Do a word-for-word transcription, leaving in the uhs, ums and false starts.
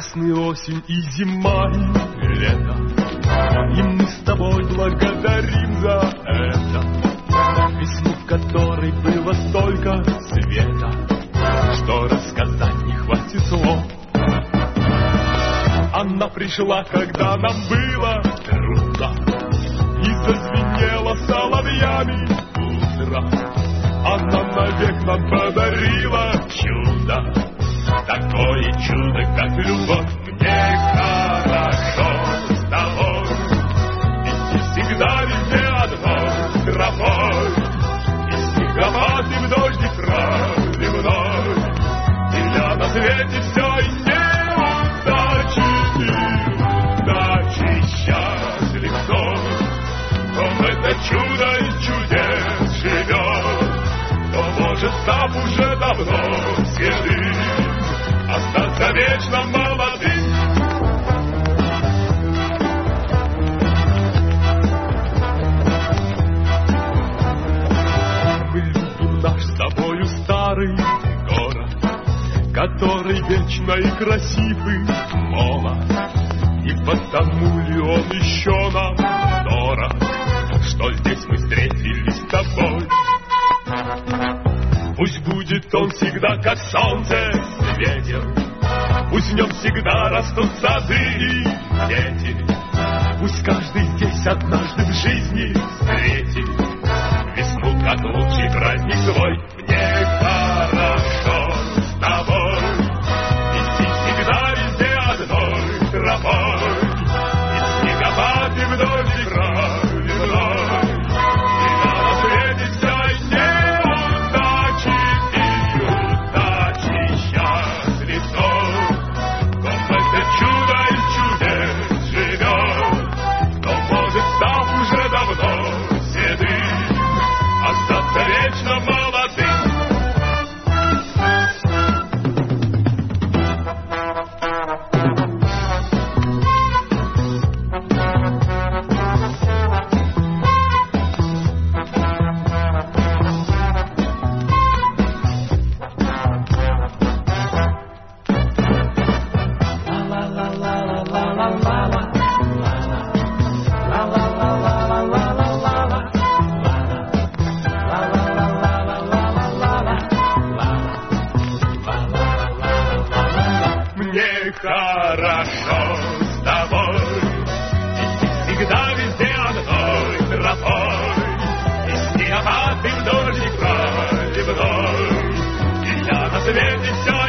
Прекрасная осень и зима, и лето, и мы с тобой благодарим за это. Весну, в которой было столько света, что рассказать не хватит слов. Она пришла, когда нам было трудно, и зазвенела соловьями утро. Она навек нам подарила чудо, такое чудо, как любовь. Мне хорошо с тобой, идти всегда везде одной тропой, и снеговать, и в дождик проливной. И я на свете все и неудачи, неудачи счастлив сон. Но это чудо и чудес живет, кто может там уже давно седым остаться вечно молодым. Мы любим наш с тобою старый город, который вечно и красив и молод. И потому ли он еще нам дорог, что здесь мы встретились с тобой. Пусть будет он всегда, как солнце светит, пусть в нем всегда растут сады и дети. Пусть каждый здесь однажды в жизни встретит весну, как лучший праздник свой. Мне хорошо с тобой, идти всегда везде одной тропой, и снегопад, и вдоль и проливной. И на свете вся и неудачи, и удачи счастлив сон. Ком это чудо и чудес живет, кто может там уже давно седым остаться вечно молодым. Хорошо с тобой, идти всегда везде одной тропой, и снегопад, и вдоль и проливной. И я на свете все